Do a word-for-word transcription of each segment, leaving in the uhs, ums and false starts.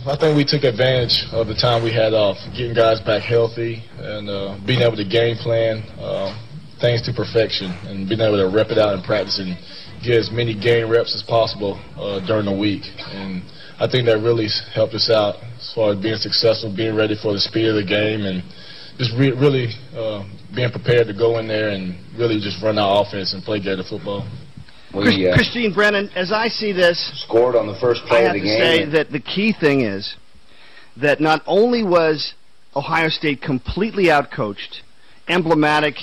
I think we took advantage of the time we had off, getting guys back healthy and uh, being able to game plan uh, things to perfection and being able to rep it out in practice and get as many game reps as possible uh, during the week. And I think that really helped us out as far as being successful, being ready for the speed of the game, and just re really uh, being prepared to go in there and really just run our offense and play Gator football. We, uh, Christine Brennan, as I see this, scored on the first play of the game. I have to say that the key thing is that not only was Ohio State completely outcoached, emblematic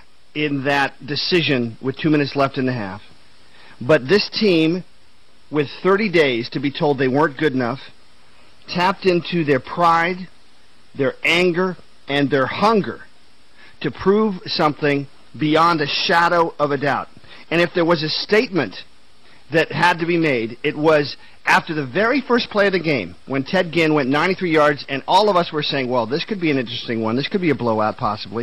in that decision with two minutes left in the half, but this team, with thirty days to be told they weren't good enough, tapped into their pride, their anger, and their hunger to prove something beyond a shadow of a doubt. And if there was a statement that had to be made, it was after the very first play of the game, when Ted Ginn went ninety-three yards, and all of us were saying, well, this could be an interesting one. This could be a blowout, possibly.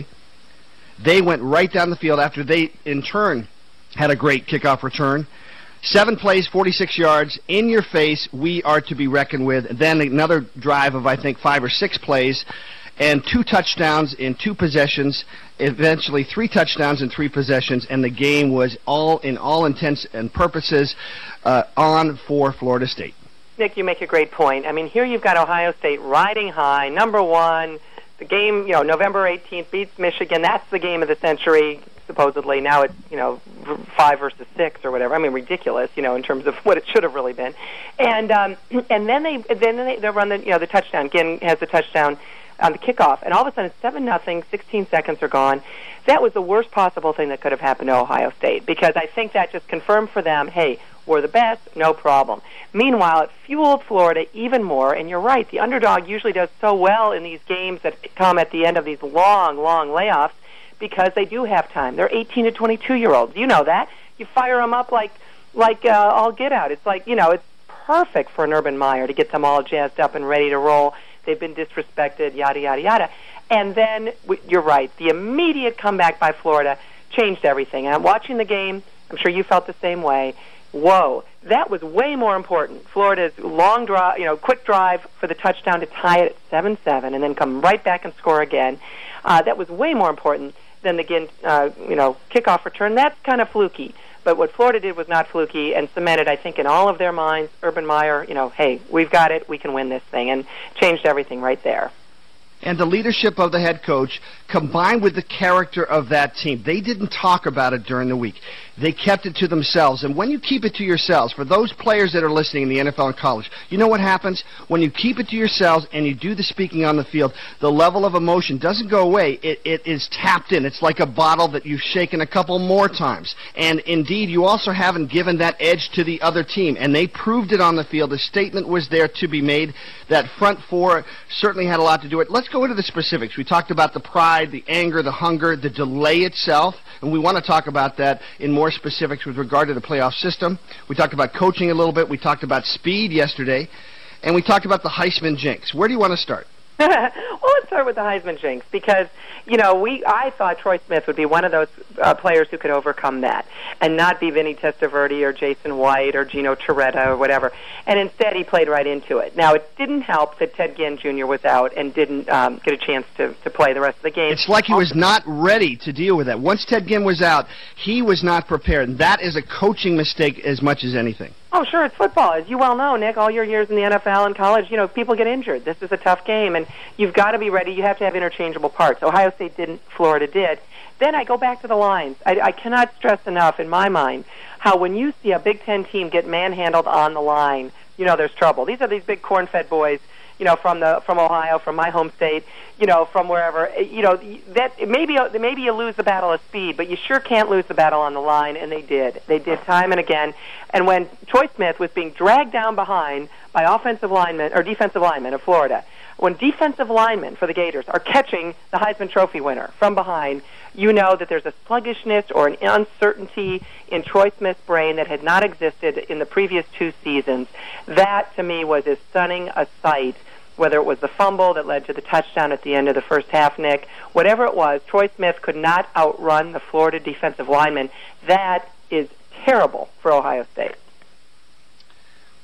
They went right down the field after they, in turn, had a great kickoff return. Seven plays, forty-six yards, in your face, we are to be reckoned with. Then another drive of, I think, five or six plays, and two touchdowns in two possessions, eventually three touchdowns in three possessions, and the game was all, in all intents and purposes, uh, on for Florida State. Nick, you make a great point. I mean, here you've got Ohio State riding high, number one. The game, you know, November eighteenth beats Michigan. That's the game of the century, supposedly. Now it's, you know, five versus six or whatever. I mean, ridiculous, you know, in terms of what it should have really been. And um, and then they then they, they run the, you know, the touchdown. Ginn has the touchdown on the kickoff, and all of a sudden, seven nothing, sixteen seconds are gone. That was the worst possible thing that could have happened to Ohio State, because I think that just confirmed for them, hey, we're the best, no problem. Meanwhile, it fueled Florida even more, and you're right, the underdog usually does so well in these games that come at the end of these long, long layoffs, because they do have time. They're eighteen to twenty-two-year-olds. You know that. You fire them up like, like uh, all get out. It's like, you know, it's perfect for an Urban Meyer to get them all jazzed up and ready to roll. They've been disrespected, yada, yada, yada. And then, you're right, the immediate comeback by Florida changed everything. And I'm watching the game. I'm sure you felt the same way. Whoa, that was way more important. Florida's long drive, you know, quick drive for the touchdown to tie it at seven seven and then come right back and score again. Uh, that was way more important than the Ginn, uh, you know, kickoff return. That's kind of fluky. But what Florida did was not fluky and cemented, I think, in all of their minds, Urban Meyer, you know, hey, we've got it, we can win this thing, and changed everything right there. And the leadership of the head coach, combined with the character of that team, they didn't talk about it during the week. They kept it to themselves. And when you keep it to yourselves, for those players that are listening in the N F L and college, you know what happens? When you keep it to yourselves and you do the speaking on the field, the level of emotion doesn't go away. It, it is tapped in. It's like a bottle that you've shaken a couple more times. And indeed, you also haven't given that edge to the other team. And they proved it on the field. The statement was there to be made. That front four certainly had a lot to do with it. Let's go into the specifics. We talked about the pride, the anger, the hunger, the delay itself, and we want to talk about that in more specifics with regard to the playoff system. We talked about coaching a little bit. We talked about speed yesterday, and we talked about the Heisman jinx. Where do you want to start? Well, let's start with the Heisman jinx, because, you know, we I thought Troy Smith would be one of those uh, players who could overcome that and not be Vinny Testaverde or Jason White or Gino Torretta or whatever. And instead, he played right into it. Now, it didn't help that Ted Ginn Junior was out and didn't um, get a chance to, to play the rest of the game. It's like he was not ready to deal with that. Once Ted Ginn was out, he was not prepared. And that is a coaching mistake as much as anything. Oh, sure, it's football. As you well know, Nick, all your years in the N F L and college, you know, people get injured. This is a tough game, and you've got to be ready. You have to have interchangeable parts. Ohio State didn't, Florida did. Then I go back to the lines. I, I cannot stress enough, in my mind, how when you see a Big Ten team get manhandled on the line, you know there's trouble. These are these big corn-fed boys, you know, from the from Ohio, from my home state, you know, from wherever. You know, that maybe maybe you lose the battle of speed, but you sure can't lose the battle on the line, and they did. They did time and again. And when Troy Smith was being dragged down behind by offensive linemen or defensive linemen of Florida, when defensive linemen for the Gators are catching the Heisman Trophy winner from behind, you know that there's a sluggishness or an uncertainty in Troy Smith's brain that had not existed in the previous two seasons. That, to me, was as stunning a sight, whether it was the fumble that led to the touchdown at the end of the first half, Nick, whatever it was, Troy Smith could not outrun the Florida defensive lineman. That is terrible for Ohio State.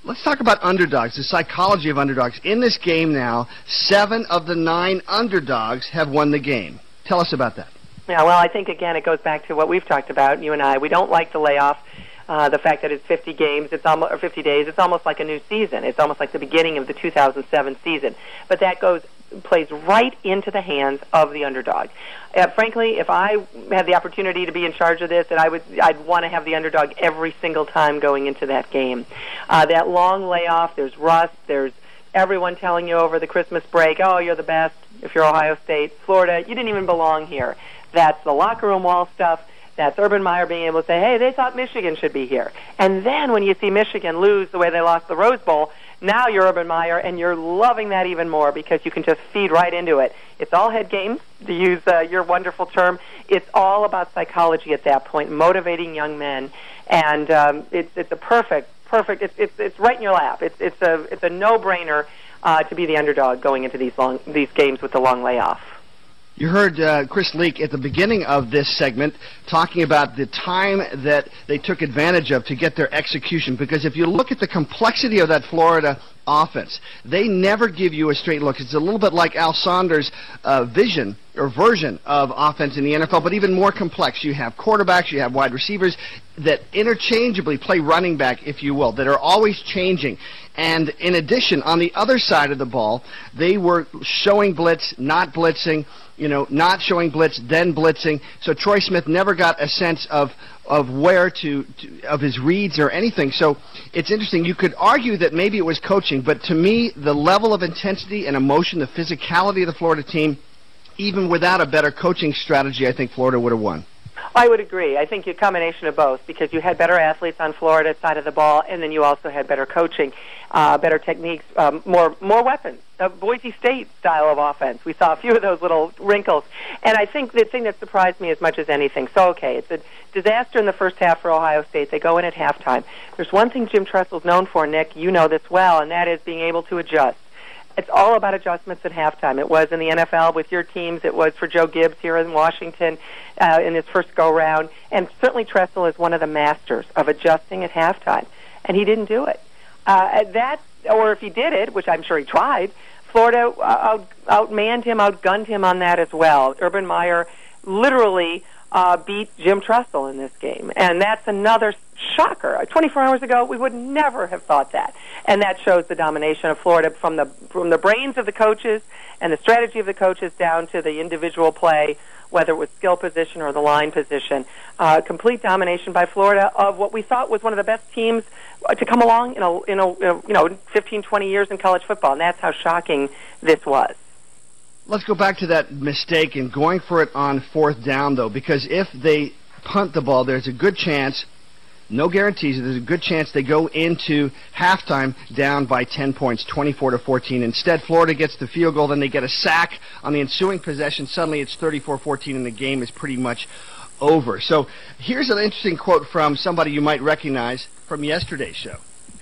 Let's talk about underdogs, the psychology of underdogs. In this game now, seven of the nine underdogs have won the game. Tell us about that. Yeah, well, I think, again, it goes back to what we've talked about, you and I. We don't like the layoff. Uh, the fact that it's fifty games, it's almost, or fifty days, it's almost like a new season. It's almost like the beginning of the two thousand seven season. But that goes plays right into the hands of the underdog. Uh, frankly, if I had the opportunity to be in charge of this, and I would, I'd want to have the underdog every single time going into that game. Uh, that long layoff, there's rust, there's everyone telling you over the Christmas break, oh, you're the best if you're Ohio State. Florida, you didn't even belong here. That's the locker room wall stuff. That's Urban Meyer being able to say, hey, they thought Michigan should be here. And then when you see Michigan lose the way they lost the Rose Bowl, now you're Urban Meyer, and you're loving that even more because you can just feed right into it. It's all head games, to use uh, your wonderful term. It's all about psychology at that point, motivating young men. And um, it's, it's a perfect, perfect, it's, it's, it's right in your lap. It's, it's a, it's a no-brainer uh, to be the underdog going into these, long, these games with the long layoff. You heard uh, Chris Leak at the beginning of this segment talking about the time that they took advantage of to get their execution, because if you look at the complexity of that Florida offense, they never give you a straight look. It's a little bit like Al Saunders' uh, vision or version of offense in the N F L, but even more complex. You have quarterbacks, you have wide receivers that interchangeably play running back, if you will, that are always changing. And in addition, on the other side of the ball, they were showing blitz, not blitzing, you know, not showing blitz, then blitzing. So Troy Smith never got a sense of of where to, to of his reads or anything. So it's interesting. You could argue that maybe it was coaching, but to me, the level of intensity and emotion, the physicality of the Florida team, even without a better coaching strategy, I think Florida would have won. I would agree. I think a combination of both, because you had better athletes on Florida's side of the ball, and then you also had better coaching, uh, better techniques, um, more more weapons. A Boise State style of offense. We saw a few of those little wrinkles. And I think the thing that surprised me as much as anything, so okay, it's a disaster in the first half for Ohio State. They go in at halftime. There's one thing Jim Tressel's known for, Nick, you know this well, and that is being able to adjust. It's all about adjustments at halftime. It was in the N F L with your teams. It was for Joe Gibbs here in Washington uh, in his first go-round. And certainly Tressel is one of the masters of adjusting at halftime. And he didn't do it. Uh, that, or if he did it, which I'm sure he tried, Florida out, outmanned him, outgunned him on that as well. Urban Meyer literally uh, beat Jim Tressel in this game. And that's another shocker. twenty-four hours ago, we would never have thought that. And that shows the domination of Florida from the from the brains of the coaches and the strategy of the coaches down to the individual play, whether it was skill position or the line position. Uh, complete domination by Florida of what we thought was one of the best teams to come along in a, in a you know fifteen, twenty years in college football. And that's how shocking this was. Let's go back to that mistake in going for it on fourth down, though, because if they punt the ball, there's a good chance, no guarantees, there's a good chance they go into halftime down by ten points, twenty-four to fourteen. Instead, Florida gets the field goal, then they get a sack on the ensuing possession. Suddenly it's thirty-four fourteen, and the game is pretty much over. So here's an interesting quote from somebody you might recognize from yesterday's show.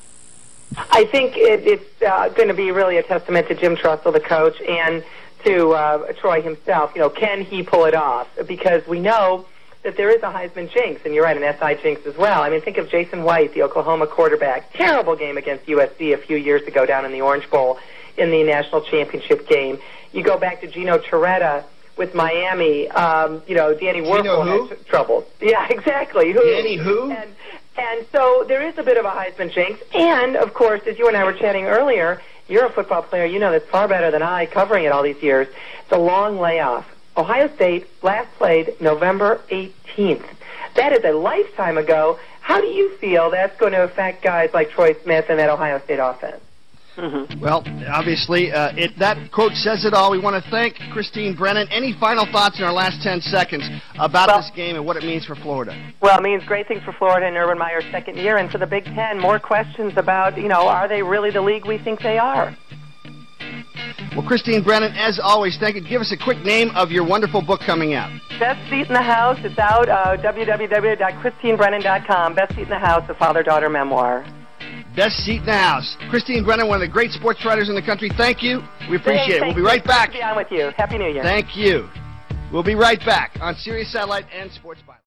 I think it, it's uh, going to be really a testament to Jim Tressel, the coach, and to uh, Troy himself. You know, can he pull it off? Because we know that there is a Heisman jinx, and you're right, an S I jinx as well. I mean, think of Jason White, the Oklahoma quarterback. Terrible game against U S C a few years ago down in the Orange Bowl in the national championship game. You go back to Gino Torretta with Miami. Um, you know, Danny Werfel had trouble. Yeah, exactly. Who? Danny who? And, and so there is a bit of a Heisman jinx. And, of course, as you and I were chatting earlier, you're a football player. You know this far better than I, covering it all these years. The long layoff. Ohio State last played November eighteenth. That is a lifetime ago. How do you feel that's going to affect guys like Troy Smith and that Ohio State offense? Mm-hmm. Well, obviously, uh, it, that quote says it all. We want to thank Christine Brennan. Any final thoughts in our last ten seconds about well, this game and what it means for Florida? Well, it means great things for Florida in Urban Meyer's second year, and for the Big Ten, more questions about, you know, are they really the league we think they are? Well, Christine Brennan, as always, thank you. Give us a quick name of your wonderful book coming out. Best Seat in the House. It's out, uh, w w w dot christine brennan dot com. Best Seat in the House, a father-daughter memoir. Best Seat in the House. Christine Brennan, one of the great sports writers in the country. Thank you. We appreciate hey, it. We'll be right back. Be on with you. Happy New Year. Thank you. We'll be right back on Sirius Satellite and Sports Byline.